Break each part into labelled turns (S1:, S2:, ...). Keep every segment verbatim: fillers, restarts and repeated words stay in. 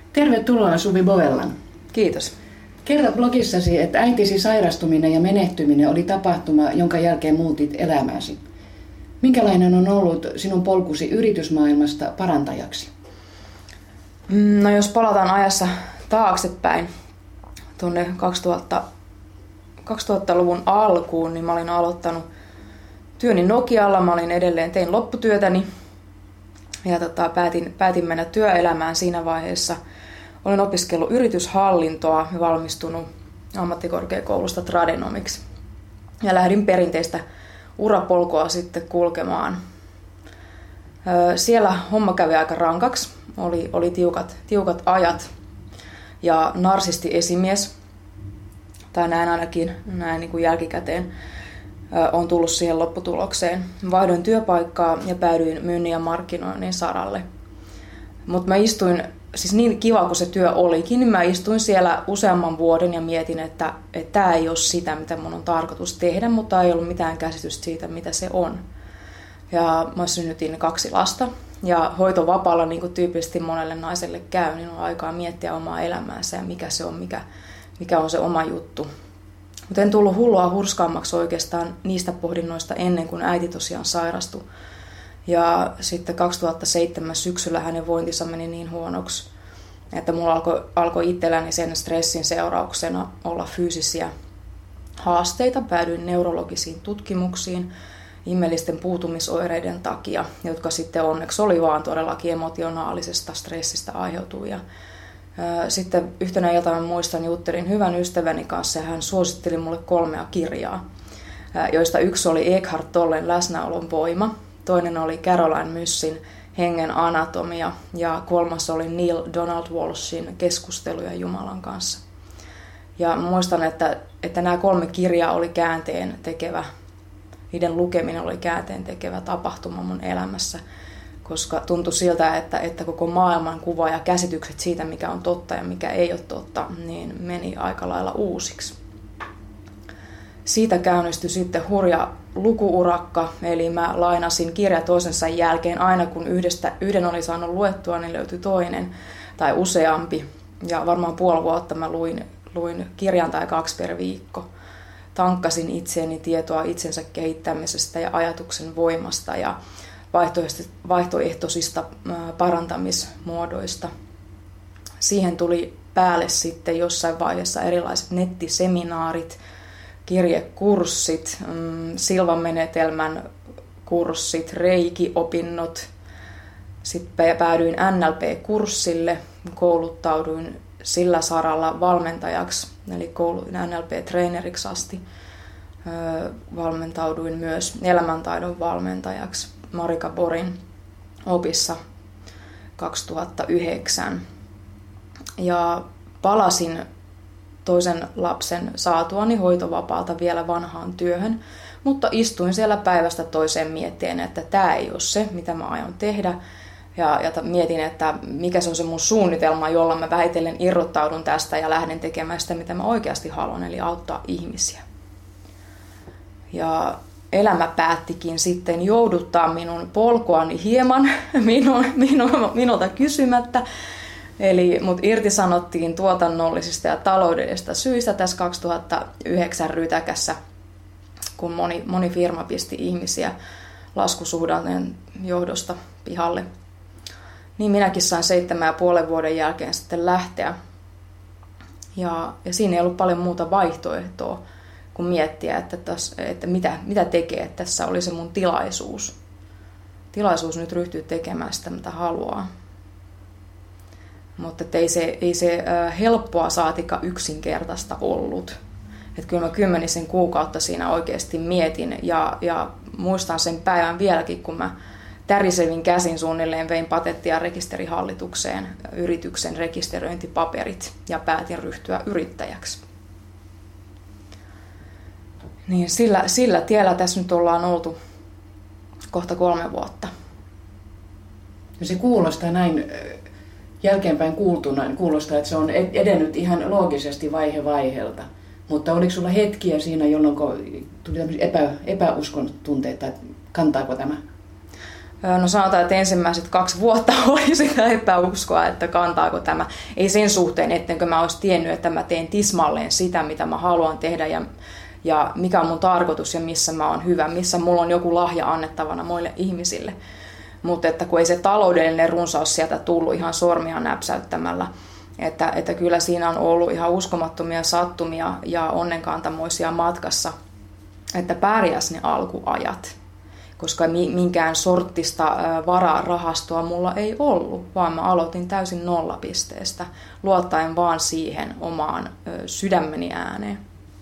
S1: Tervetuloa Suvi Bovellan.
S2: Kiitos.
S1: Kerro blogissasi, että äitisi sairastuminen ja menehtyminen oli tapahtuma, jonka jälkeen muutit elämääsi. Minkälainen on ollut sinun polkusi yritysmaailmasta parantajaksi?
S2: No jos palataan ajassa taaksepäin tuonne kaksituhatta, kaksituhattaluvun alkuun, niin mä olin aloittanut työni Nokialla. Mä olin edelleen, tein lopputyötäni ja tota, päätin, päätin mennä työelämään siinä vaiheessa. Olen opiskellut yrityshallintoa ja valmistunut ammattikorkeakoulusta tradenomiksi. Ja lähdin perinteistä urapolkua sitten kulkemaan. Siellä homma kävi aika rankaksi. Oli, oli tiukat, tiukat ajat ja narsisti esimies, tai näin ainakin näin niin kuin jälkikäteen, on tullut siihen lopputulokseen. Vaihdoin työpaikkaa ja päädyin myynnin ja markkinoinnin saralle. Mutta mä istuin, siis niin kiva kuin se työ olikin, niin mä istuin siellä useamman vuoden ja mietin, että tämä ei ole sitä, mitä mun on tarkoitus tehdä, mutta ei ollut mitään käsitystä siitä, mitä se on. Ja mä synnytin kaksi lasta ja hoitovapaalla, niin kuin tyypillisesti monelle naiselle käy, niin on aikaa miettiä omaa elämäänsä ja mikä se on, mikä, mikä on se oma juttu. Mutta en tullut hullua hurskaammaksi oikeastaan niistä pohdinnoista ennen kuin äiti tosiaan sairastui. Ja sitten kaksituhattaseitsemän syksyllä hänen vointinsa meni niin huonoksi, että mulla alkoi, alkoi itselläni sen stressin seurauksena olla fyysisiä haasteita. Päädyin neurologisiin tutkimuksiin ihmeellisten puutumisoireiden takia, jotka sitten onneksi oli vaan todellakin emotionaalisesta stressistä aiheutuvia. Sitten yhtenä iltana muistan, juttelin hyvän ystäväni kanssa ja hän suositteli mulle kolmea kirjaa, joista yksi oli Eckhart Tollen Läsnäolon voima, toinen oli Caroline Myssin Hengen anatomia ja kolmas oli Neil Donald Walshin Keskusteluja Jumalan kanssa. Ja muistan, että, että nämä kolme kirjaa oli käänteen tekevä, niiden lukeminen oli käänteen tekevä tapahtuma mun elämässä, koska tuntui siltä, että, että koko maailman kuva ja käsitykset siitä, mikä on totta ja mikä ei ole totta, niin meni aika lailla uusiksi. Siitä käynnistyi sitten hurja lukuurakka, eli mä lainasin kirja toisensa jälkeen. Aina kun yhdestä, yhden oli saanut luettua, niin löytyi toinen tai useampi. Ja varmaan puoli vuotta mä luin, luin kirjan tai kaksi per viikko. Tankkasin itseeni tietoa itsensä kehittämisestä ja ajatuksen voimasta ja vaihtoehtoisista parantamismuodoista. Siihen tuli päälle sitten jossain vaiheessa erilaiset nettiseminaarit, kirjekurssit, Silvan-menetelmän kurssit, reiki-opinnot. Sitten päädyin N L P-kurssille, kouluttauduin sillä saralla valmentajaksi, eli koulutin N L P-treeneriksi asti. Valmentauduin myös elämäntaidon valmentajaksi Marika Borin opissa kaksituhattayhdeksän. Ja palasin toisen lapsen saatuani hoitovapaalta vielä vanhaan työhön, mutta istuin siellä päivästä toiseen miettien, että tämä ei ole se, mitä mä aion tehdä. Ja, ja mietin, että mikä se on se mun suunnitelma, jolla mä vähitellen irrottaudun tästä ja lähden tekemään sitä, mitä mä oikeasti haluan, eli auttaa ihmisiä. Ja elämä päättikin sitten jouduttaa minun polkuani hieman minun, minun, minulta kysymättä. Eli mut irtisanottiin tuotannollisista ja taloudellisista syistä tässä kaksituhattayhdeksän rytäkässä, kun moni, moni firma pisti ihmisiä laskusuhdanteen johdosta pihalle. Niin minäkin sain seitsemän ja puolen vuoden jälkeen sitten lähteä. Ja, ja siinä ei ollut paljon muuta vaihtoehtoa kuin miettiä, että, täs, että mitä, mitä tekee. Että tässä oli se mun tilaisuus. Tilaisuus nyt ryhtyä tekemään sitä, mitä haluaa. Mutta ei se, ei se helppoa saatika yksinkertaista ollut. Että kyllä mä kymmenisen kuukautta siinä oikeasti mietin ja, ja muistan sen päivän vieläkin, kun mä tärisevin käsin suunnilleen vein patentti- ja rekisterihallitukseen yrityksen rekisteröintipaperit ja päätin ryhtyä yrittäjäksi. Niin sillä, sillä tiellä tässä nyt ollaan oltu kohta kolme vuotta.
S1: Ja se kuulostaa näin jälkeenpäin kuultuna, niin kuulostaa, että se on edennyt ihan loogisesti vaihe vaiheelta. Mutta oliko sulla hetkiä siinä, jolloin tuli epä, epäuskon tunteita, että kantaako tämä?
S2: No sanotaan, että ensimmäiset kaksi vuotta oli sitä epäuskoa, että kantaako tämä. Ei sen suhteen, ettenkö mä olisi tiennyt, että mä teen tismalleen sitä, mitä mä haluan tehdä ja, ja mikä on mun tarkoitus ja missä mä oon hyvä, missä mulla on joku lahja annettavana muille ihmisille. Mutta että kun ei se taloudellinen runsaus sieltä tullut ihan sormia näpsäyttämällä, että, että kyllä siinä on ollut ihan uskomattomia sattumia ja onnenkantamoisia matkassa, että pärjäs ne alkuajat. Koska minkään sorttista vararahastoa mulla ei ollut, vaan mä aloitin täysin nollapisteestä, luottaen vaan siihen omaan sydämeni ääneen.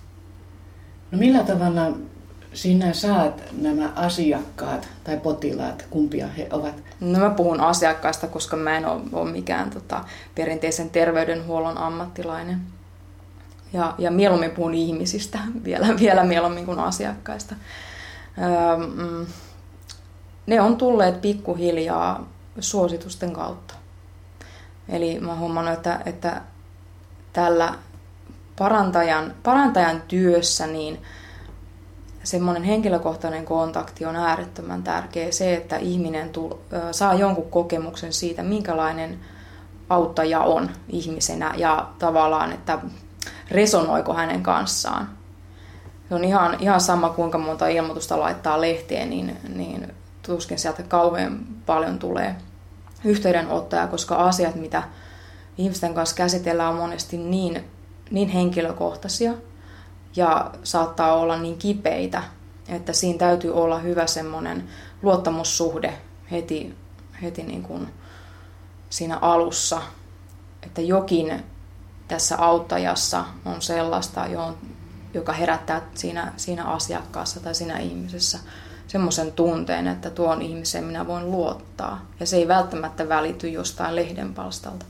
S1: No millä tavalla sinä saat nämä asiakkaat tai potilaat, kumpia he ovat?
S2: No mä puhun asiakkaista, koska mä en ole, ole mikään tota, perinteisen terveydenhuollon ammattilainen. Ja, ja mieluummin puhun ihmisistä, vielä, vielä mieluummin kuin asiakkaista. Öö, mm, ne on tulleet pikkuhiljaa suositusten kautta. Eli mä oon huomannut, että, että tällä parantajan, parantajan työssä niin semmoinen henkilökohtainen kontakti on äärettömän tärkeä. Se, että ihminen tull, saa jonkun kokemuksen siitä, minkälainen auttaja on ihmisenä ja tavallaan, että resonoiko hänen kanssaan. Se on ihan, ihan sama, kuinka monta ilmoitusta laittaa lehteen, niin, niin tuskin sieltä kauhean paljon tulee yhteydenottoja, koska asiat, mitä ihmisten kanssa käsitellään, on monesti niin, niin henkilökohtaisia ja saattaa olla niin kipeitä, että siinä täytyy olla hyvä semmoinen luottamussuhde heti, heti niin kuin siinä alussa, että jokin tässä auttajassa on sellaista, joka herättää siinä, siinä asiakkaassa tai siinä ihmisessä semmoisen tunteen, että tuon ihmiseen minä voin luottaa. Ja se ei välttämättä välity jostain lehdenpalstalta.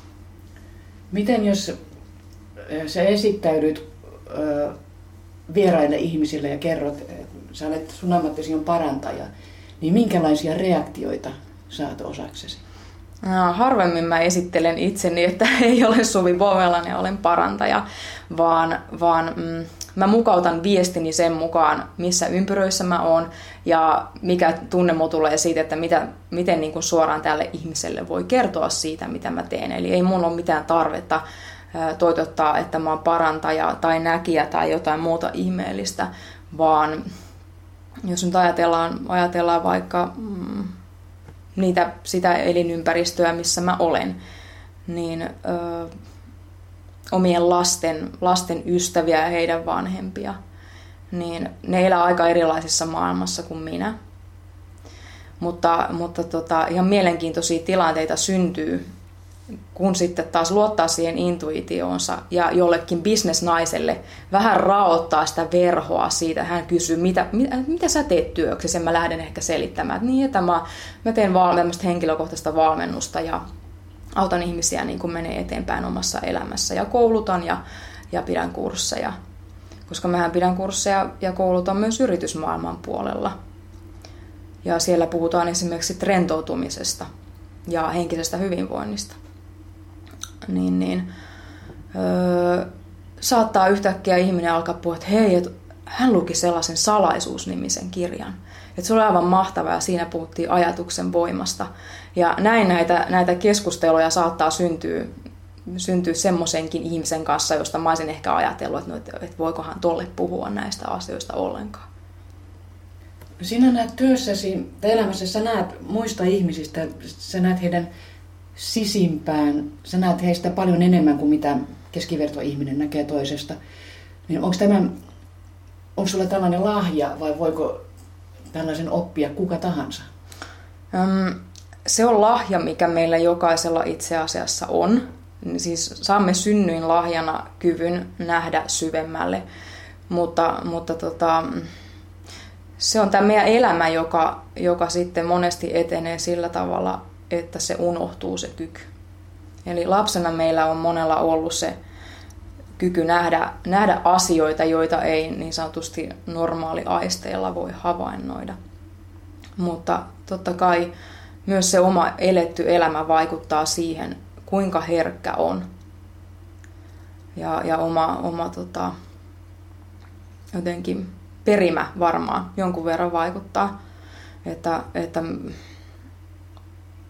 S1: Miten jos sä esittäydyt vieraille ihmisille ja kerrot, että sä olet, sun ammattisi on parantaja, niin minkälaisia reaktioita saat osaksesi?
S2: No, harvemmin mä esittelen itseni, että ei ole Suvi Povelainen ja olen parantaja, vaan, vaan mm, mä mukautan viestini sen mukaan, missä ympyröissä mä oon ja mikä tunne mulla tulee siitä, että mitä, miten niin kuin suoraan tälle ihmiselle voi kertoa siitä, mitä mä teen. Eli ei mulla ole mitään tarvetta toitottaa, että mä oon parantaja tai näkijä tai jotain muuta ihmeellistä, vaan jos nyt ajatellaan, ajatellaan vaikka mm, niitä, sitä elinympäristöä, missä mä olen, niin ö, omien lasten, lasten ystäviä ja heidän vanhempia, niin ne elää aika erilaisessa maailmassa kuin minä. Mutta, mutta tota, ihan mielenkiintoisia tilanteita syntyy, kun sitten taas luottaa siihen intuitioonsa ja jollekin bisnesnaiselle vähän raottaa sitä verhoa siitä. Hän kysyy, mitä, mitä, mitä sä teet työksesi, ja mä lähden ehkä selittämään, että niin, että mä, mä teen valmennusta, henkilökohtaista valmennusta ja autan ihmisiä niin kuin menee eteenpäin omassa elämässä ja koulutan ja, ja pidän kursseja. Koska mähän pidän kursseja ja koulutan myös yritysmaailman puolella. Ja siellä puhutaan esimerkiksi rentoutumisesta ja henkisestä hyvinvoinnista. Niin, niin, öö, saattaa yhtäkkiä ihminen alkaa puhua, että hei, et hän luki sellaisen Salaisuus-nimisen kirjan. Että se oli aivan mahtavaa ja siinä puhuttiin ajatuksen voimasta. Ja näin näitä, näitä keskusteluja saattaa syntyä, syntyä semmoisenkin ihmisen kanssa, josta mä olisin ehkä ajatellut, että, no, että, että voikohan tolle puhua näistä asioista ollenkaan.
S1: Sinä näet työssäsi tai elämässä, sä näet muista ihmisistä, sä näet heidän sisimpään, sä näet heistä paljon enemmän kuin mitä keskivertoihminen näkee toisesta. Niin onko tämä, onko sulla tällainen lahja vai voiko tällaisen oppia kuka tahansa?
S2: Öm, se on lahja, mikä meillä jokaisella itse asiassa on. Siis saamme synnyin lahjana kyvyn nähdä syvemmälle, mutta, mutta tota, se on tämä meidän elämä, joka, joka sitten monesti etenee sillä tavalla, että se unohtuu se kyky. Eli lapsena meillä on monella ollut se kyky nähdä, nähdä asioita, joita ei niin sanotusti normaali aisteilla voi havainnoida. Mutta totta kai myös se oma eletty elämä vaikuttaa siihen, kuinka herkkä on. Ja, ja oma, oma tota, jotenkin perimä varmaan jonkun verran vaikuttaa. Että, että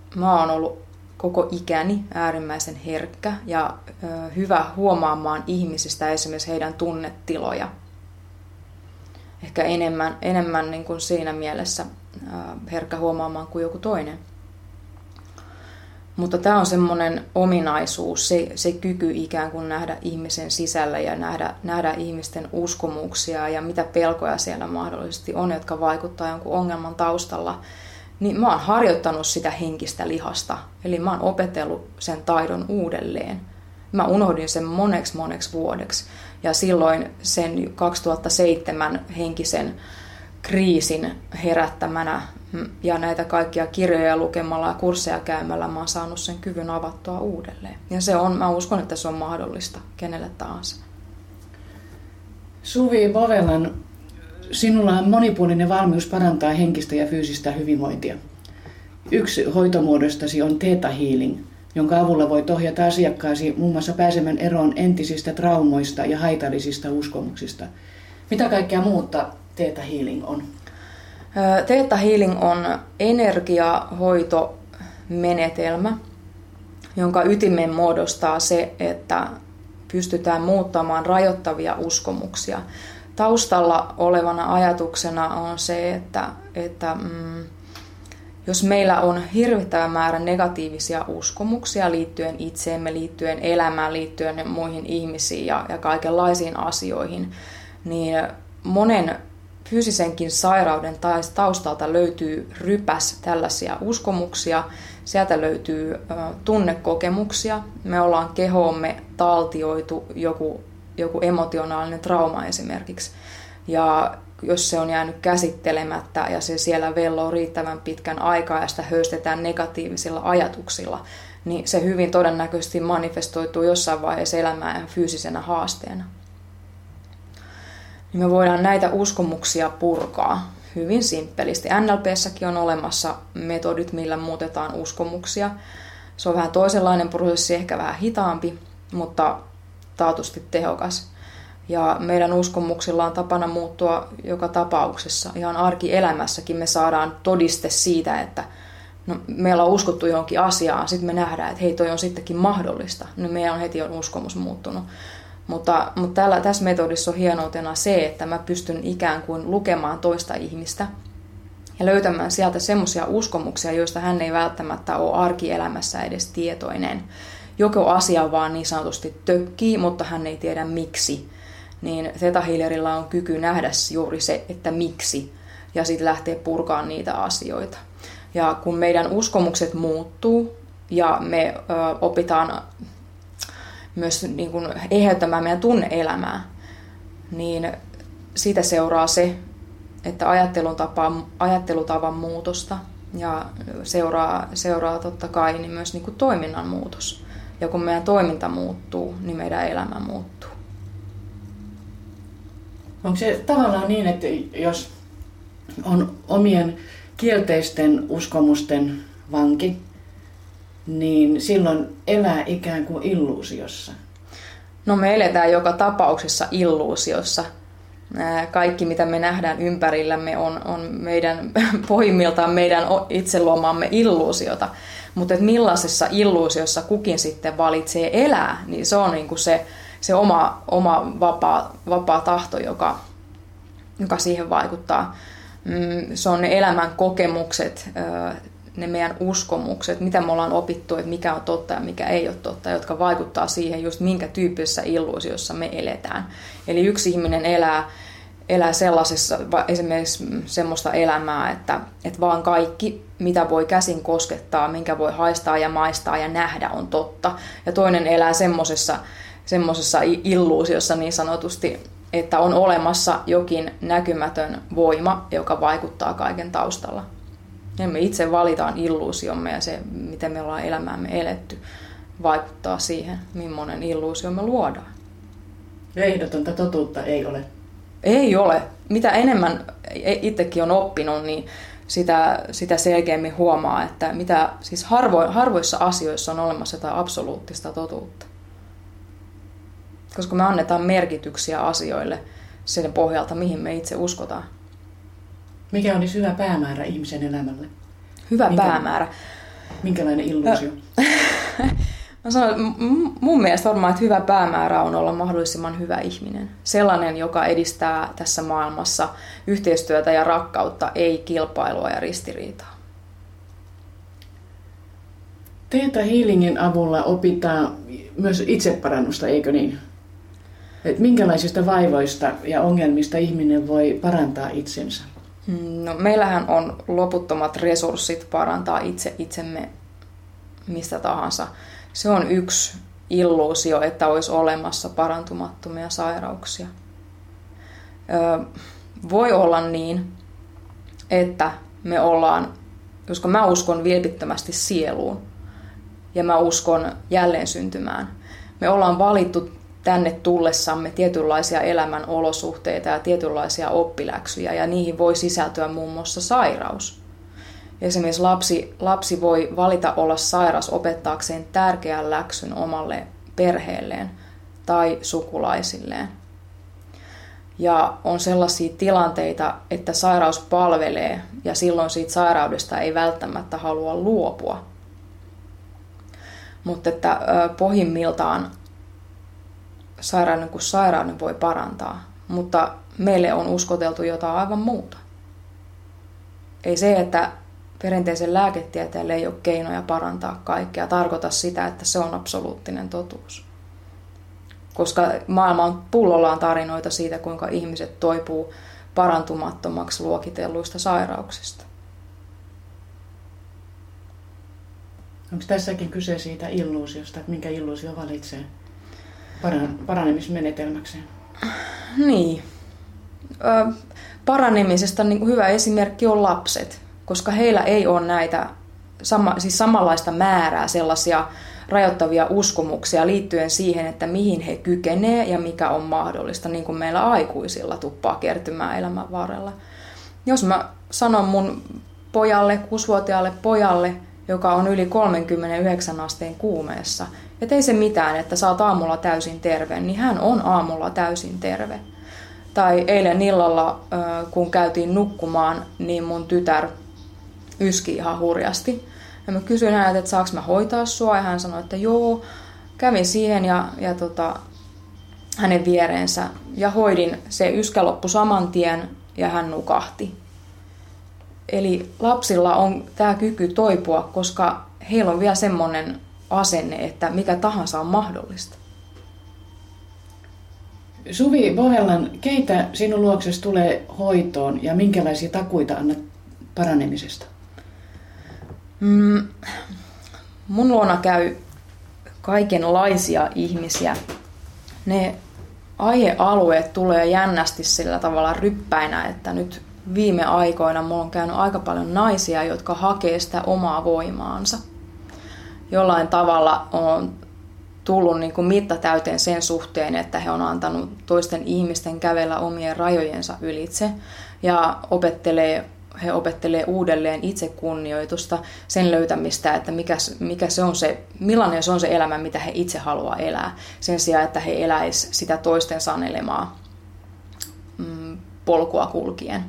S2: mä oon ollut koko ikäni äärimmäisen herkkä ja ö, hyvä huomaamaan ihmisistä esimerkiksi heidän tunnetiloja. Ehkä enemmän, enemmän niin kuin siinä mielessä ö, herkkä huomaamaan kuin joku toinen. Mutta tämä on semmoinen ominaisuus, se, se kyky ikään kuin nähdä ihmisen sisällä ja nähdä, nähdä ihmisten uskomuksia ja mitä pelkoja siellä mahdollisesti on, jotka vaikuttaa jonkun ongelman taustalla. Niin mä oon harjoittanut sitä henkistä lihasta, eli mä oon opetellut sen taidon uudelleen. Mä unohdin sen moneksi moneksi vuodeksi ja silloin sen kaksituhattaseitsemän henkisen kriisin herättämänä ja näitä kaikkia kirjoja lukemalla ja kursseja käymällä mä oon saanut sen kyvyn avattua uudelleen. Ja se on, mä uskon, että se on mahdollista kenelle tahansa.
S1: Suvi Bovelan, sinulla on monipuolinen valmius parantaa henkistä ja fyysistä hyvinvointia. Yksi hoitomuodostasi on Theta Healing, jonka avulla voit ohjata asiakkaasi muun muassa pääsemään eroon entisistä traumoista ja haitallisista uskomuksista. Mitä kaikkea muuta Theta Healing on?
S2: Theta Healing on energiahoitomenetelmä, jonka ytimen muodostaa se, että pystytään muuttamaan rajoittavia uskomuksia. Taustalla olevana ajatuksena on se, että, että mm, jos meillä on hirvittävä määrä negatiivisia uskomuksia liittyen itseemme, liittyen elämään, liittyen muihin ihmisiin ja, ja kaikenlaisiin asioihin, niin monen fyysisenkin sairauden taustalta löytyy rypäs tällaisia uskomuksia, sieltä löytyy tunnekokemuksia, me ollaan kehoomme taltioitu joku, joku emotionaalinen trauma esimerkiksi, ja jos se on jäänyt käsittelemättä ja se siellä velloo riittävän pitkän aikaa ja sitä höystetään negatiivisilla ajatuksilla, niin se hyvin todennäköisesti manifestoituu jossain vaiheessa elämää fyysisenä haasteena. Niin me voidaan näitä uskomuksia purkaa hyvin simppelisti. N L P:ssäkin on olemassa metodit, millä muutetaan uskomuksia. Se on vähän toisenlainen prosessi, ehkä vähän hitaampi, mutta taatusti tehokas. Ja meidän uskomuksilla on tapana muuttua joka tapauksessa. Ihan arkielämässäkin me saadaan todiste siitä, että no, meillä on uskottu johonkin asiaan, sitten me nähdään, että hei, toi on sittenkin mahdollista. No, meidän on heti on uskomus muuttunut. Mutta, mutta tällä, tässä metodissa on hienoutena se, että mä pystyn ikään kuin lukemaan toista ihmistä ja löytämään sieltä semmoisia uskomuksia, joista hän ei välttämättä ole arkielämässä edes tietoinen. Joko asia vaan niin sanotusti tökkii, mutta hän ei tiedä miksi. Niin Theta Healerilla on kyky nähdä juuri se, että miksi, ja sitten lähtee purkaan niitä asioita. Ja kun meidän uskomukset muuttuu ja me ö, opitaan myös niin kuin eheyttämään meidän tunne-elämää, niin siitä seuraa se, että ajattelun tapa, ajattelutavan muutosta ja seuraa, seuraa totta kai niin myös niin kuin toiminnan muutos. Ja kun meidän toiminta muuttuu, niin meidän elämä muuttuu.
S1: Onko se tavallaan niin, että jos on omien kielteisten uskomusten vanki, niin silloin elää ikään kuin illuusiossa?
S2: No me eletään joka tapauksessa illuusiossa. Kaikki mitä me nähdään ympärillämme on, on meidän pohjimmiltaan meidän itse luomaamme illuusiota. Mutta millaisessa illuusiossa kukin sitten valitsee elää, niin se on niinku se, se oma, oma vapaa, vapaa tahto, joka, joka siihen vaikuttaa. Se on ne elämän kokemukset, ne meidän uskomukset, mitä me ollaan opittu, että mikä on totta ja mikä ei ole totta, jotka vaikuttaa siihen just minkä tyyppisessä illuusiossa me eletään. Eli yksi ihminen elää, elää sellaisessa, esimerkiksi semmoista elämää, että, että vaan kaikki, mitä voi käsin koskettaa, minkä voi haistaa ja maistaa ja nähdä, on totta. Ja toinen elää semmoisessa, semmoisessa illuusiossa niin sanotusti, että on olemassa jokin näkymätön voima, joka vaikuttaa kaiken taustalla. Ja me itse valitaan illuusiomme ja se, miten me ollaan elämäämme eletty, vaikuttaa siihen, millainen illuusio me luodaan.
S1: Ehdotonta totuutta ei ole.
S2: Ei ole. Mitä enemmän itsekin on oppinut, niin sitä, sitä selkeämmin huomaa, että mitä, siis harvo, harvoissa asioissa on olemassa jotain absoluuttista totuutta. Koska me annetaan merkityksiä asioille sen pohjalta, mihin me itse uskotaan.
S1: Mikä olisi hyvä päämäärä ihmisen elämälle?
S2: Hyvä
S1: Minkä?
S2: päämäärä.
S1: Minkälainen illuusio?
S2: Mä sanon, mun mielestä varmaan, että hyvä päämäärä on olla mahdollisimman hyvä ihminen. Sellainen, joka edistää tässä maailmassa yhteistyötä ja rakkautta, ei kilpailua ja ristiriitaa.
S1: Theta Healingin avulla opitaan myös itseparannusta, eikö niin? Et minkälaisista vaivoista ja ongelmista ihminen voi parantaa itsensä?
S2: No, meillähän on loputtomat resurssit parantaa itse itsemme mistä tahansa. Se on yksi illuusio, että olisi olemassa parantumattomia sairauksia. Öö, voi olla niin, että me ollaan, koska mä uskon vilpittömästi sieluun ja mä uskon jälleen syntymään. Me ollaan valittu tänne tullessamme tietynlaisia elämän olosuhteita ja tietynlaisia oppiläksyjä, ja niihin voi sisältyä muun muassa sairaus. Esimerkiksi lapsi, lapsi voi valita olla sairas opettaakseen tärkeän läksyn omalle perheelleen tai sukulaisilleen. Ja on sellaisia tilanteita, että sairaus palvelee, ja silloin siitä sairaudesta ei välttämättä halua luopua. Mutta että pohjimmiltaan sairauden kuin sairauden voi parantaa, mutta meille on uskoteltu jotain aivan muuta. Ei se, että perinteisen lääketieteelle ei ole keinoja parantaa kaikkea, tarkoita sitä, että se on absoluuttinen totuus. Koska maailma on pullollaan tarinoita siitä, kuinka ihmiset toipuu parantumattomaksi luokitelluista sairauksista.
S1: Onko tässäkin kyse siitä illuusiosta, että minkä illuusio valitsee paranemismenetelmäkseen?
S2: Niin. Ö, paranemisesta niin hyvä esimerkki on lapset, koska heillä ei ole näitä sama, siis samanlaista määrää sellaisia rajoittavia uskomuksia liittyen siihen, että mihin he kykenevät ja mikä on mahdollista, niin kuin meillä aikuisilla tuppaa kertymään elämän varrella. Jos mä sanon mun pojalle, kuusivuotiaalle pojalle, joka on yli kolmekymmentäyhdeksän asteen kuumeessa, että ei se mitään, että sä oot aamulla täysin terve, niin hän on aamulla täysin terve. Tai eilen illalla, kun käytiin nukkumaan, niin mun tytär yski ihan hurjasti. Ja mä kysyin häneltä, että saanko mä hoitaa sua, ja hän sanoi, että joo. Kävin siihen ja, ja tota, hänen viereensä ja hoidin. Se yskä loppui saman tien ja hän nukahti. Eli lapsilla on tämä kyky toipua, koska heillä on vielä semmoinen asenne, että mikä tahansa on mahdollista.
S1: Suvi Bohellan, keitä sinun luoksesi tulee hoitoon ja minkälaisia takuita annat paranemisesta?
S2: Mm, mun luona käy kaikenlaisia ihmisiä. Ne aihealueet tulee jännästi sillä tavalla ryppäinä, että nyt viime aikoina mulla on käynyt aika paljon naisia, jotka hakee sitä omaa voimaansa. Jollain tavalla on tullut niin kuin mitta täyteen sen suhteen, että he on antanut toisten ihmisten kävellä omien rajojensa ylitse ja opettelee, he opettelee uudelleen itsekunnioitusta, sen löytämistä, että mikä, mikä se on se, millainen se on se elämä, mitä he itse haluaa elää, sen sijaan, että he eläisivät sitä toisten sanelemaa mm, polkua kulkien.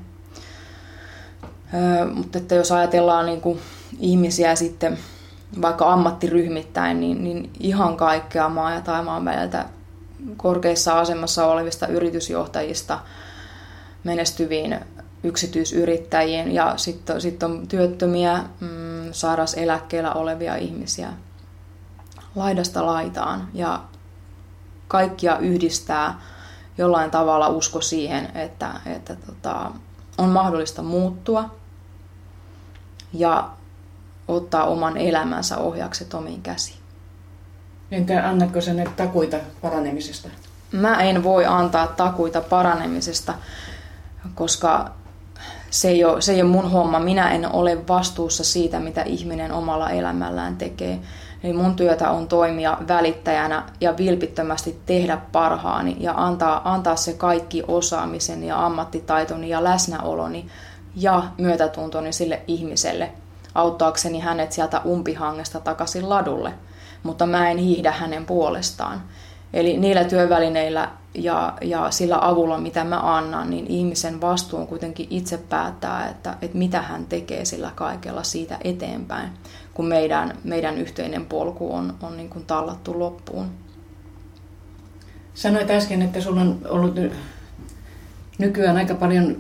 S2: Öö, mutta että jos ajatellaan niin kuin ihmisiä sitten vaikka ammattiryhmittäin, niin, niin ihan kaikkea maa ja taimaan väliltä korkeissa asemassa olevista yritysjohtajista menestyviin yksityisyrittäjiin ja sitten sit on työttömiä, mm, sairauseläkkeellä olevia ihmisiä laidasta laitaan ja kaikkia yhdistää jollain tavalla usko siihen, että, että tota, on mahdollista muuttua ja ottaa oman elämänsä ohjakset omiin käsiin.
S1: Entä annatko sen takuita paranemisesta?
S2: Mä en voi antaa takuita paranemisesta, koska se ei ole, se ei ole mun homma. Minä en ole vastuussa siitä, mitä ihminen omalla elämällään tekee. Eli mun työtä on toimia välittäjänä ja vilpittömästi tehdä parhaani ja antaa, antaa se kaikki osaamisen ja ammattitaitoni ja läsnäoloni ja myötätuntoni sille ihmiselle, auttaakseni hänet sieltä umpihangesta takaisin ladulle, mutta mä en hiihdä hänen puolestaan. Eli niillä työvälineillä ja, ja sillä avulla, mitä mä annan, niin ihmisen vastuu on kuitenkin itse päättää, että, että mitä hän tekee sillä kaikella siitä eteenpäin. kun meidän, meidän yhteinen polku on, on niin kuin tallattu loppuun.
S1: Sanoit äsken, että sulla on ollut nykyään aika paljon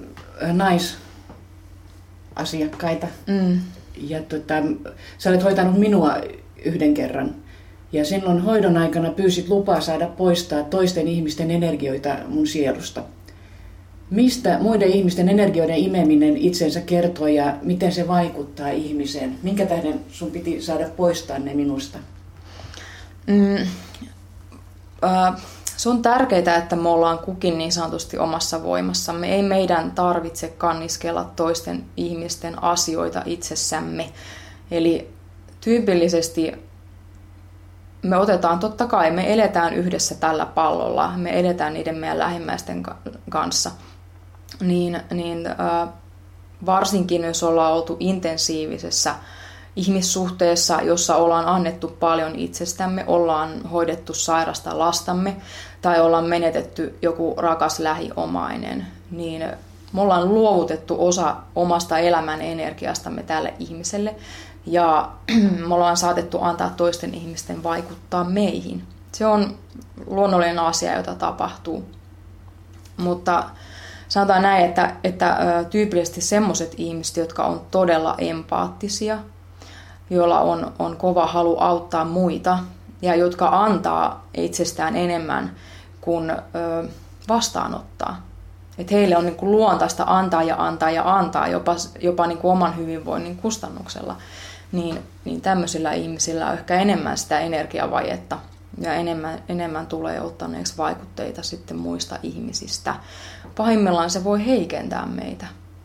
S1: naisasiakkaita. Mm. Ja tota, sä olet hoitanut minua yhden kerran. Ja silloin hoidon aikana pyysit lupaa saada poistaa toisten ihmisten energioita mun sielusta. Mistä muiden ihmisten energioiden imeminen itsensä kertoo ja miten se vaikuttaa ihmiseen? Minkä tähden sun piti saada poistaa ne minusta?
S2: Mm, äh, se on tärkeää, että me ollaan kukin niin sanotusti omassa voimassamme. Ei meidän tarvitse kanniskella toisten ihmisten asioita itsessämme. Eli tyypillisesti me otetaan, totta kai me eletään yhdessä tällä pallolla, me eletään niiden meidän lähimmäisten kanssa. Niin, niin äh, varsinkin jos ollaan oltu intensiivisessä ihmissuhteessa, jossa ollaan annettu paljon itsestämme, ollaan hoidettu sairasta lastamme tai ollaan menetetty joku rakas lähiomainen, niin me ollaan luovutettu osa omasta elämän energiastamme tälle ihmiselle ja me ollaan saatettu antaa toisten ihmisten vaikuttaa meihin. Se on luonnollinen asia, jota tapahtuu, mutta sanotaan näin, että, että tyypillisesti sellaiset ihmiset, jotka on todella empaattisia, joilla on, on kova halu auttaa muita ja jotka antaa itsestään enemmän kuin ö, vastaanottaa. Että heille on niin kuin luontaista antaa ja antaa ja antaa jopa, jopa niin kuin oman hyvinvoinnin kustannuksella. Niin, niin tämmöisillä ihmisillä on ehkä enemmän sitä energiavajetta ja enemmän, enemmän tulee ottaneeksi vaikutteita sitten muista ihmisistä. Pahimmillaan se voi heikentää meitä.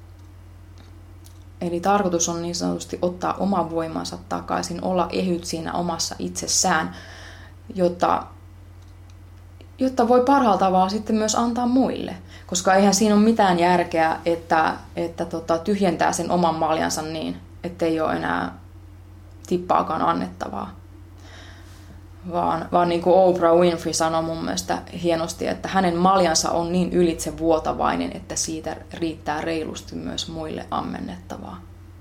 S2: Eli tarkoitus on niin sanotusti ottaa oma voimansa takaisin, olla ehyt siinä omassa itsessään, jotta, jotta voi parhaalla tavalla sitten myös antaa muille. Koska eihän siinä ole mitään järkeä, että, että tota, tyhjentää sen oman maljansa niin, ettei ole enää tippaakaan annettavaa. Vaan, vaan niin kuin Oprah Winfrey sanoi mun mielestä hienosti, että hänen maljansa on niin ylitsevuotavainen, että siitä riittää reilusti myös muille ammennettavaa.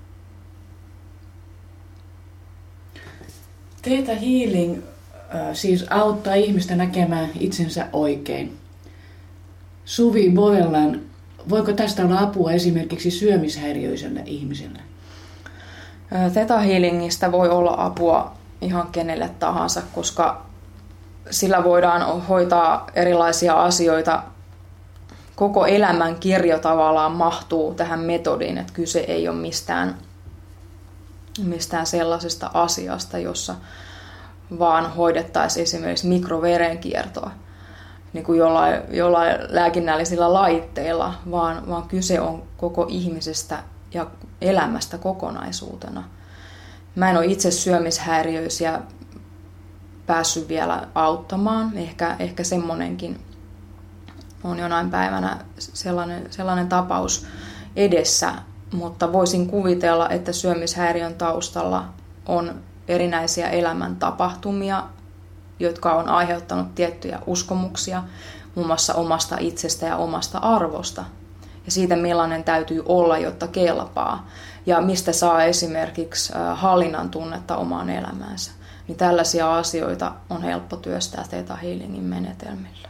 S1: Theta Healing äh, siis auttaa ihmistä näkemään itsensä oikein. Suvi Boelan, voiko tästä olla apua esimerkiksi syömishäiriöiselle ihmiselle?
S2: Theta Healingistä voi olla apua ihan kenelle tahansa, koska sillä voidaan hoitaa erilaisia asioita. Koko elämän kirjo tavallaan mahtuu tähän metodiin, että kyse ei ole mistään, mistään sellaisesta asiasta, jossa vaan hoidettaisiin esimerkiksi mikroverenkiertoa niin kuin jollain, jollain lääkinnällisillä laitteilla, vaan, vaan kyse on koko ihmisestä ja elämästä kokonaisuutena. Mä en ole itse syömishäiriöisiä päässyt vielä auttamaan. Ehkä, ehkä semmonenkin on jonain päivänä sellainen, sellainen tapaus edessä, mutta voisin kuvitella, että syömishäiriön taustalla on erinäisiä elämäntapahtumia, jotka on aiheuttanut tiettyjä uskomuksia, muun muassa omasta itsestä ja omasta arvosta. Ja siitä, millainen täytyy olla, jotta kelpaa. Ja mistä saa esimerkiksi hallinnan tunnetta omaan elämäänsä. Niin tällaisia asioita on helppo työstää Theta Healingin menetelmillä.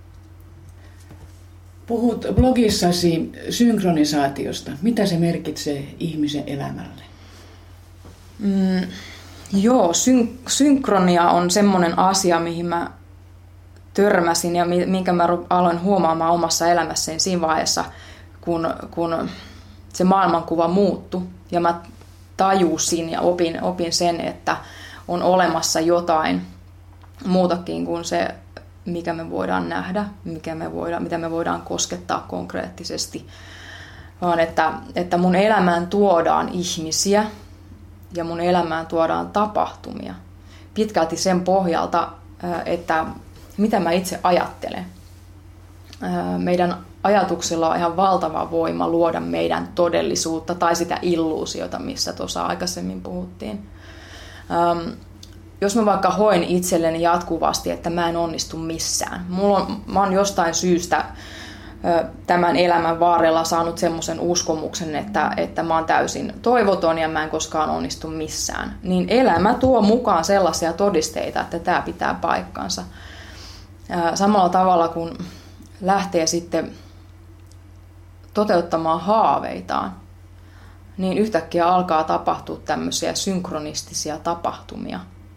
S1: Puhut blogissasi synkronisaatiosta. Mitä se merkitsee ihmisen elämälle?
S2: Mm, joo, syn- synkronia on semmoinen asia, mihin mä törmäsin ja minkä mä aloin huomaamaan omassa elämässäni siinä vaiheessa, kun, kun se maailmankuva muuttui ja mä tajusin ja opin, opin sen, että on olemassa jotain muutakin kuin se, mikä me voidaan nähdä, mikä me voidaan, mitä me voidaan koskettaa konkreettisesti, vaan että, että mun elämään tuodaan ihmisiä ja mun elämään tuodaan tapahtumia pitkälti sen pohjalta, että mitä mä itse ajattelen. Meidän ajatuksilla on ihan valtava voima luoda meidän todellisuutta tai sitä illuusiota, missä tuossa aikaisemmin puhuttiin. Ähm, jos mä vaikka hoen itselleni jatkuvasti, että mä en onnistu missään. Mulla on, mä oon jostain syystä tämän elämän varrella saanut semmoisen uskomuksen, että, että mä oon täysin toivoton ja mä en koskaan onnistu missään. Niin elämä tuo mukaan sellaisia todisteita, että tämä pitää paikkansa. Samalla tavalla kun lähtee sitten toteuttamaan haaveitaan, niin yhtäkkiä alkaa tapahtua tämmöisiä synkronistisia tapahtumia.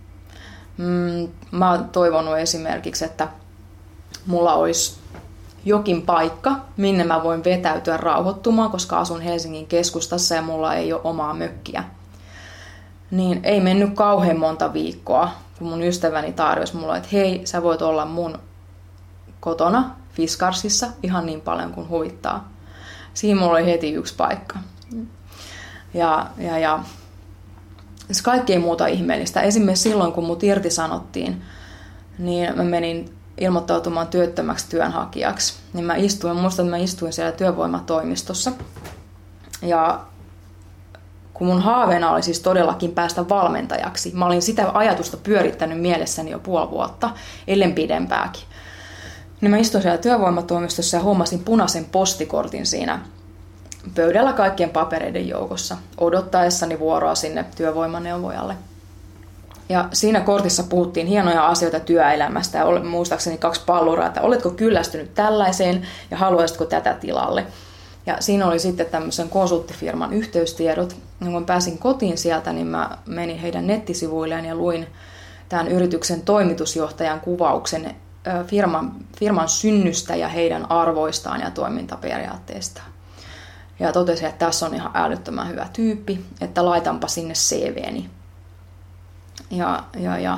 S2: Mä oon toivonut esimerkiksi, että mulla olisi jokin paikka, minne mä voin vetäytyä rauhoittumaan, koska asun Helsingin keskustassa ja mulla ei ole omaa mökkiä. Niin ei mennyt kauhean monta viikkoa, kun mun ystäväni tarjosi mulle, että hei, sä voit olla mun kotona Fiskarsissa ihan niin paljon kuin huvittaa. Siinä mulla oli heti yksi paikka. Ja, ja, ja kaikkea muuta ihmeellistä. Esimerkiksi silloin, kun mut irtisanottiin, niin mä menin ilmoittautumaan työttömäksi työnhakijaksi. Niin mä istuin, muistan, että mä istuin siellä työvoimatoimistossa. Ja kun mun haaveena oli siis todellakin päästä valmentajaksi, mä olin sitä ajatusta pyörittänyt mielessäni jo puoli vuotta, ellen pidempääkin. Niin mä istuin siellä työvoimatoimistossa ja huomasin punaisen postikortin siinä pöydällä kaikkien papereiden joukossa, odottaessani vuoroa sinne työvoimaneuvojalle. Ja siinä kortissa puhuttiin hienoja asioita työelämästä ja muistaakseni kaksi palluraa, että oletko kyllästynyt tällaiseen ja haluaisitko tätä tilalle. Ja siinä oli sitten tämmöisen konsulttifirman yhteystiedot. Ja kun pääsin kotiin sieltä, niin mä menin heidän nettisivuilleen ja luin tämän yrityksen toimitusjohtajan kuvauksen firman, firman synnystä ja heidän arvoistaan ja toimintaperiaatteistaan. Ja totesin, että tässä on ihan älyttömän hyvä tyyppi, että laitanpa sinne C V:ni. Ja, ja, ja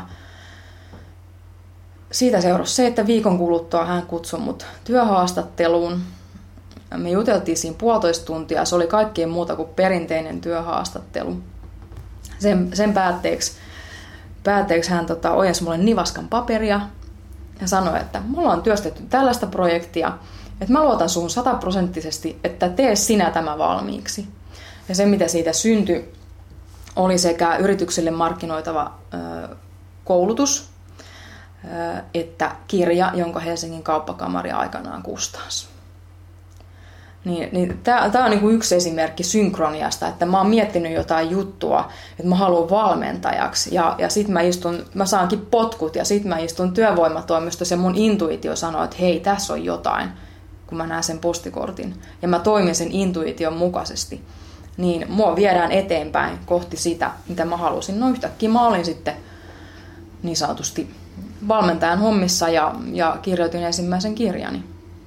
S2: siitä seurasi se, että viikon kuluttua hän kutsui mut työhaastatteluun. Me juteltiin siinä puolitoista tuntia, se oli kaikkien muuta kuin perinteinen työhaastattelu. Sen, sen päätteeksi, päätteeksi hän tota, ojensi mulle nivaskan paperia ja sanoi, että mulla on työstetty tällaista projektia, että mä luotan suhun sataprosenttisesti, että tee sinä tämä valmiiksi. Ja se, mitä siitä syntyi, oli sekä yritykselle markkinoitava ö, koulutus, ö, että kirja, jonka Helsingin kauppakamari aikanaan kustansi. Niin, niin tämä on niinku yksi esimerkki synkroniasta, että mä oon miettinyt jotain juttua, että mä haluan valmentajaksi ja, ja sit mä, istun, mä saankin potkut ja sit mä istun työvoimatoimistossa ja mun intuitio sanoo, että hei, tässä on jotain, kun mä näen sen postikortin ja mä toimin sen intuition mukaisesti. Niin mua viedään eteenpäin kohti sitä, mitä mä halusin. No yhtäkkiä mä olin sitten niin sanotusti valmentajan hommissa ja, ja kirjoitin ensimmäisen kirjani.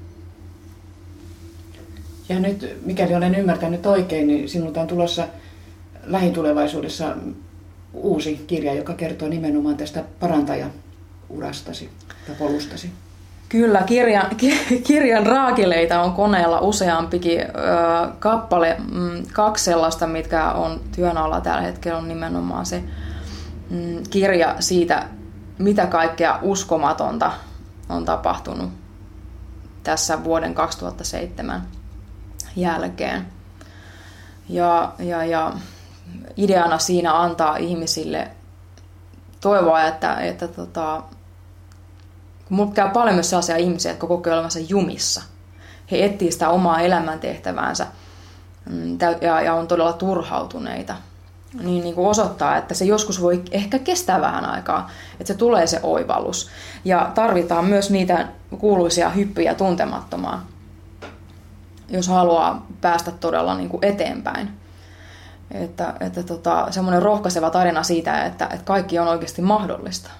S1: Ja nyt, mikäli olen ymmärtänyt oikein, niin sinulta on tulossa lähitulevaisuudessa uusi kirja, joka kertoo nimenomaan tästä parantajaurastasi tai polustasi.
S2: Kyllä, kirjan, kirjan raakileita on koneella useampikin ö, kappale. Mm, kaksi sellaista, mitkä on työn alla tällä hetkellä, on nimenomaan se mm, kirja siitä, mitä kaikkea uskomatonta on tapahtunut tässä vuoden kaksituhattaseitsemän jälkeen. Ja, ja, ja ideana siinä antaa ihmisille toivoa, että, että tota, mulla käy paljon myös sellaisia ihmisiä, jotka kokee olevansa jumissa. He etsivät sitä omaa elämäntehtäväänsä ja, ja on todella turhautuneita. Niin, niin kuin osoittaa, että se joskus voi ehkä kestää vähän aikaa, että se tulee se oivallus. Ja tarvitaan myös niitä kuuluisia hyppyjä tuntemattomaan, jos haluaa päästä todella niin kuin eteenpäin. Että, että tota, semmoinen rohkaiseva tarina siitä, että, että kaikki on oikeasti mahdollista.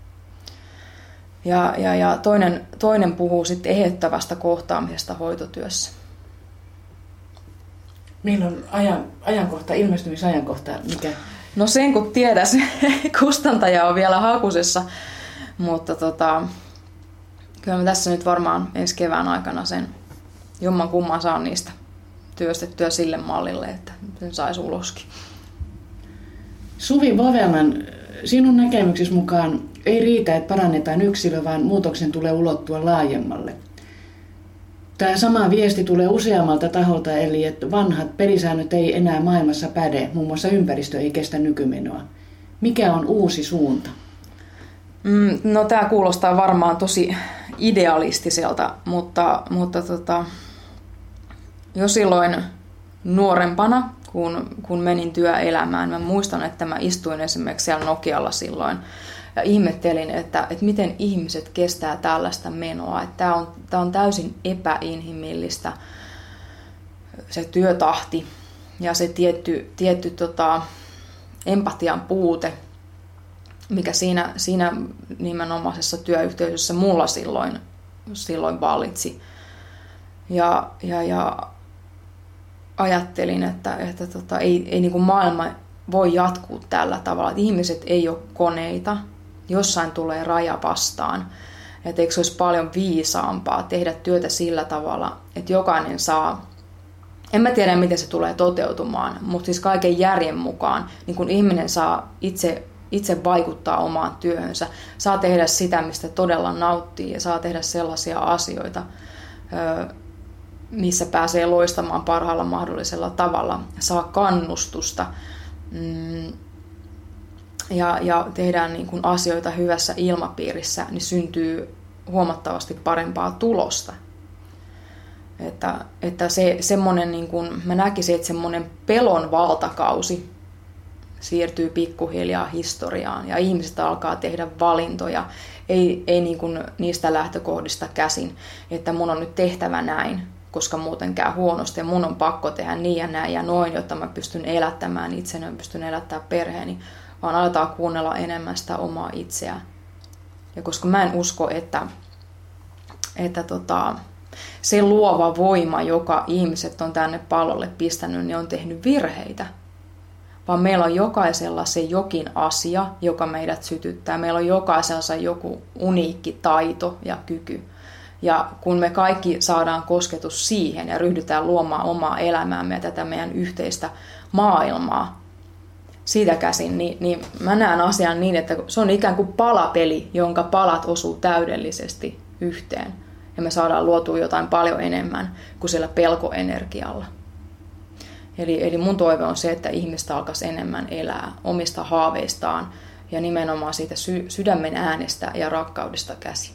S2: Ja, ja, ja toinen, toinen puhuu sitten eheyttävästä kohtaamisesta hoitotyössä.
S1: Milloin ajan, ajankohta, ilmestymisajankohta, mikä?
S2: No sen kun tiedäs, kustantaja on vielä hakusessa, mutta tota, kyllä mä tässä nyt varmaan ensi kevään aikana sen jomman kumman saan niistä työstettyä sille mallille, että sen saisi uloskin.
S1: Suvi Vovelman, sinun näkemyksesi mukaan ei riitä, että parannetaan yksilö, vaan muutoksen tulee ulottua laajemmalle. Tämä sama viesti tulee useammalta taholta, eli että vanhat pelisäännöt ei enää maailmassa päde, muun muassa ympäristö ei kestä nykymenoa. Mikä on uusi suunta?
S2: Mm, no tämä kuulostaa varmaan tosi idealistiselta, mutta, mutta tota, jo silloin nuorempana, kun, kun menin työelämään, mä muistan, että mä istuin esimerkiksi siellä Nokialla silloin ja ihmettelin, että, että miten ihmiset kestää tällaista menoa. Että tämä on, tämä on täysin epäinhimillistä, se työtahti ja se tietty, tietty tota, empatian puute, mikä siinä, siinä nimenomaisessa työyhteisössä mulla silloin, silloin vallitsi. Ja, ja, ja ajattelin, että, että tota, ei, ei niin kuin maailma voi jatkuu tällä tavalla. Että ihmiset ei ole koneita, jossain tulee raja vastaan. Että eikö se olisi paljon viisaampaa tehdä työtä sillä tavalla, että jokainen saa, en mä tiedä miten se tulee toteutumaan, mutta siis kaiken järjen mukaan, niin kun ihminen saa itse, itse vaikuttaa omaan työhönsä, saa tehdä sitä, mistä todella nauttii ja saa tehdä sellaisia asioita, missä pääsee loistamaan parhaalla mahdollisella tavalla, saa kannustusta ja, ja tehdään niin kuin asioita hyvässä ilmapiirissä, niin syntyy huomattavasti parempaa tulosta. Että, että se, semmoinen, niin kuin, mä näkisin, että semmoinen pelon valtakausi siirtyy pikkuhiljaa historiaan ja ihmiset alkaa tehdä valintoja, ei, ei niin kuin niistä lähtökohdista käsin, että mun on nyt tehtävä näin, koska muuten käy huonosti ja mun on pakko tehdä niin ja näin ja noin, jotta mä pystyn elättämään itseni ja pystyn elättämään perheeni, vaan aletaan kuunnella enemmän sitä omaa itseään. Ja koska mä en usko, että, että tota, se luova voima, joka ihmiset on tänne pallolle pistänyt, niin on tehnyt virheitä. Vaan meillä on jokaisella se jokin asia, joka meidät sytyttää. Meillä on jokaisella joku uniikki taito ja kyky. Ja kun me kaikki saadaan kosketus siihen ja ryhdytään luomaan omaa elämäämme ja tätä meidän yhteistä maailmaa siitä käsin, niin, niin mä näen asian niin, että se on ikään kuin palapeli, jonka palat osuu täydellisesti yhteen. Ja me saadaan luotua jotain paljon enemmän kuin sillä pelkoenergialla. Eli, eli mun toive on se, että ihmistä alkaisi enemmän elää omista haaveistaan ja nimenomaan siitä sy- sydämen äänestä ja rakkaudesta käsin.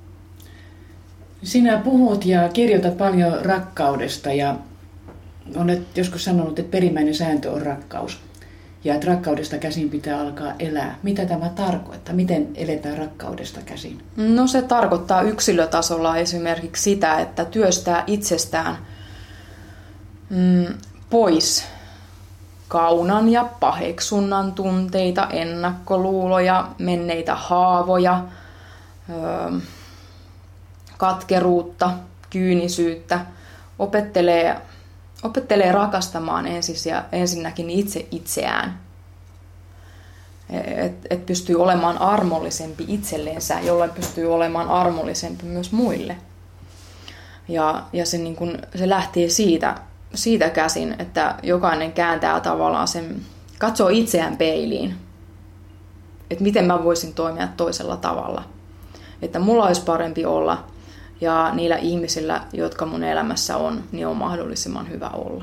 S1: Sinä puhut ja kirjoitat paljon rakkaudesta ja olet joskus sanonut, että perimmäinen sääntö on rakkaus. Ja että rakkaudesta käsin pitää alkaa elää. Mitä tämä tarkoittaa? Miten eletään rakkaudesta käsin?
S2: No se tarkoittaa yksilötasolla esimerkiksi sitä, että työstää itsestään mm, pois kaunan ja paheksunnan tunteita, ennakkoluuloja, menneitä haavoja, öö, katkeruutta, kyynisyyttä. Opettelee, opettelee rakastamaan ensisiä, ensinnäkin itse itseään. Että et pystyy olemaan armollisempi itsellensä, jolloin pystyy olemaan armollisempi myös muille. Ja, ja se, niin kun, se lähtee siitä, siitä käsin, että jokainen kääntää tavallaan sen, katsoo itseään peiliin, että miten mä voisin toimia toisella tavalla. Että mulla olisi parempi olla ja niillä ihmisillä, jotka mun elämässä on, niin on mahdollisimman hyvä olla.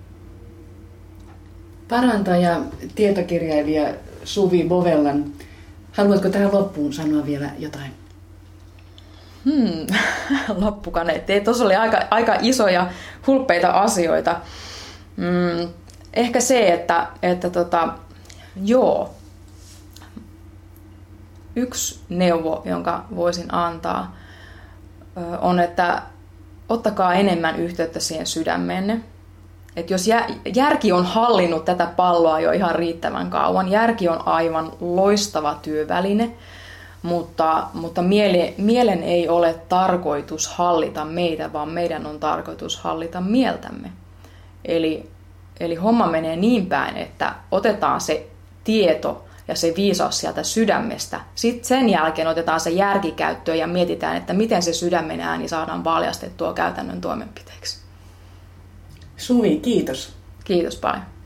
S1: Parantaja, tietokirjailija Suvi Bovellan, haluatko tähän loppuun sanoa vielä jotain?
S2: Hmm, loppukaneetti. Tuossa oli aika, aika isoja, hulppeita asioita. Hmm, ehkä se, että, että tota, joo, yksi neuvo, jonka voisin antaa, on, että ottakaa enemmän yhteyttä siihen sydämeenne. Että jos järki on hallinnut tätä palloa jo ihan riittävän kauan, järki on aivan loistava työväline, mutta, mutta miele, mielen ei ole tarkoitus hallita meitä, vaan meidän on tarkoitus hallita mieltämme. Eli, eli homma menee niin päin, että otetaan se tieto ja se viisaus sieltä sydämestä. Sitten sen jälkeen otetaan se järki käyttöön ja mietitään, että miten se sydämen ääni saadaan valjastettua käytännön toimenpiteeksi.
S1: Suvi, kiitos.
S2: Kiitos paljon.